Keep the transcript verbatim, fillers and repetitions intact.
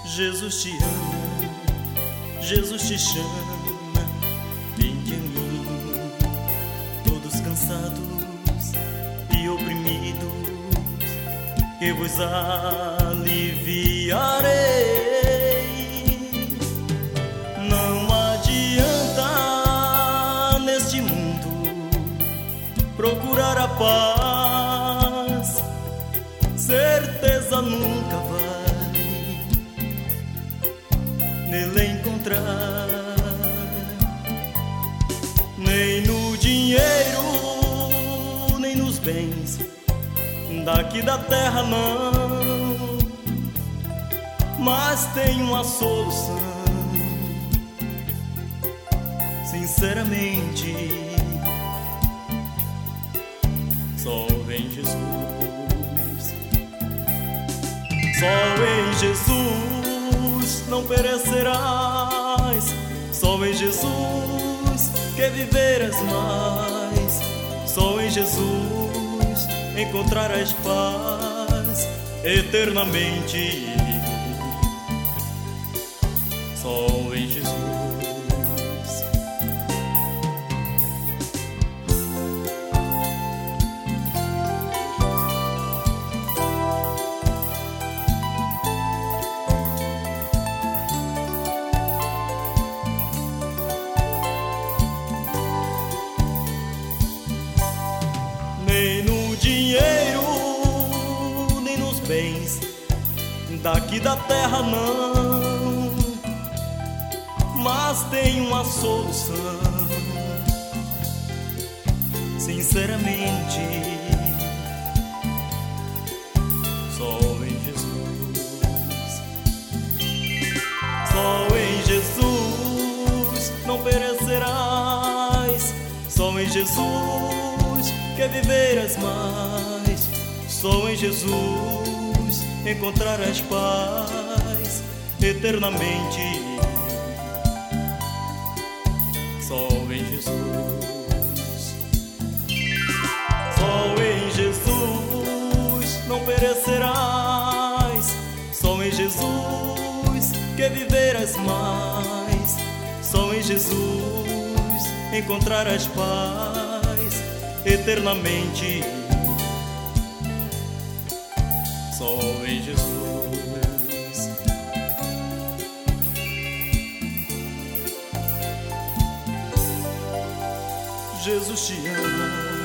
Jesus te ama, Jesus te chama, vinde a mim, todos cansados e oprimidos, que vos aliviarei. Não adianta neste mundo procurar a paz, certeza nunca vai nele encontrar, nem no dinheiro, nem nos bens daqui da terra não, mas tem uma solução, sinceramente, só em Jesus, só em Jesus não perecerás, só em Jesus que viverás mais, só em Jesus encontrarás paz eternamente, só em Jesus. Nem no dinheiro, nem nos bens daqui da terra não, mas tem uma solução, sinceramente, só em Jesus, só em Jesus não perecerás, só em Jesus que viverás mais, só em Jesus encontrarás paz eternamente, só em Jesus, só em Jesus não perecerás, só em Jesus que viverás mais, só em Jesus encontrarás paz eternamente, só em Jesus. Jesus te ama,